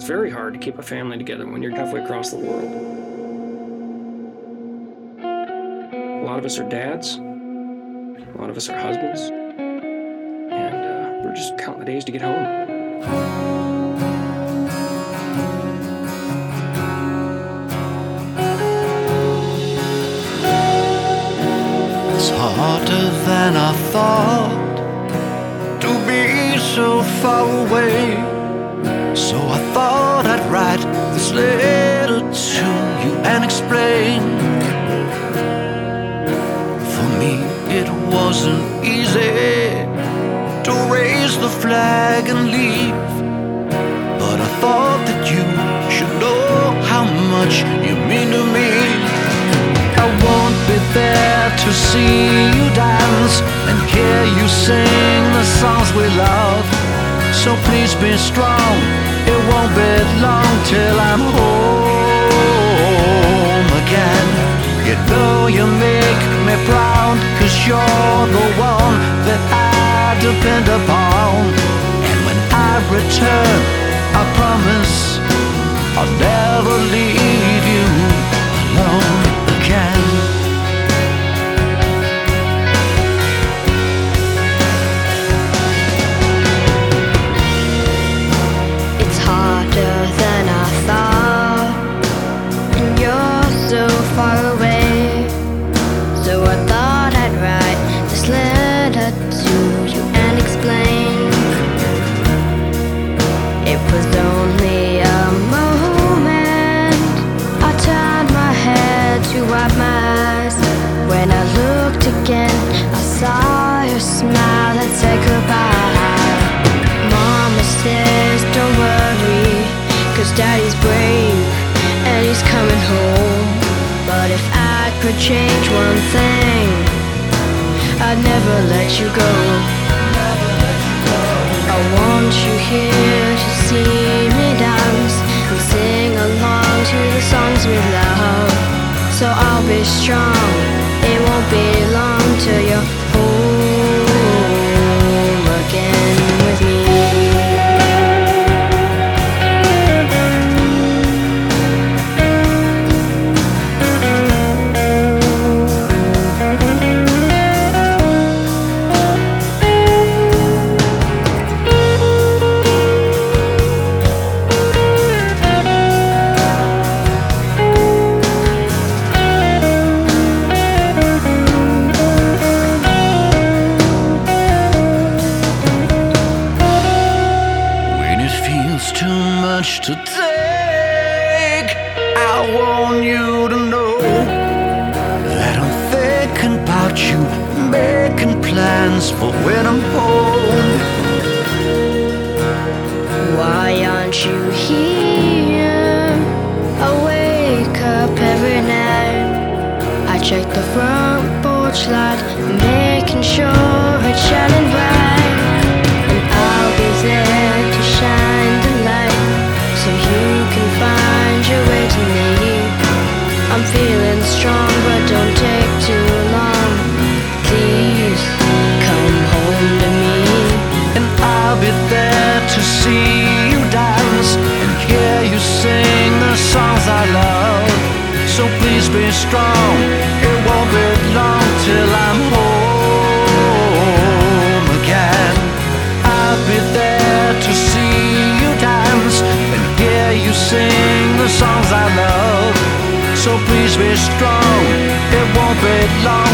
It's very hard to keep a family together when you're halfway across the world. A lot of us are dads. A lot of us are husbands. And we're just counting the days to get home. It's harder than I thought to be so far away. So I thought I'd write this letter to you and explain. For me it wasn't easy to raise the flag and leave, but I thought that you should know how much you mean to me. I won't be there to see you dance and hear you sing the songs we love. So please be strong, it won't be long till I'm home again. You know you make me proud, 'cause you're the one that I depend upon. And when I return, I promise I'll never leave you alone again. It's harder than I thought, and you're so far away. So I thought I'd write this letter to you and explain. It was only a moment. I turned my head to wipe my eyes. When I looked again, I saw your smile and said goodbye. Mama says don't worry, 'cause Daddy's brave and he's coming home. But if I could change one thing, I'd never let you go. I want you here to see me dance and sing along to the songs we love. So I'll be strong, it won't be long till you're home again with me. Too much to take, I want you to know that I'm thinking about you, making plans for when I'm home. Why aren't you here? I wake up every night. I check the front porch light, making sure it's shining bright. And I'll be there to shine the light, so you can find your way to me. I'm feeling strong, but don't take too long. Please come home to me. And I'll be there to see you dance and hear you sing the songs I love. So please be strong, it won't be long till I'm home again. I'll be there to see you dance and hear you sing the songs I love. So please be strong, it won't be long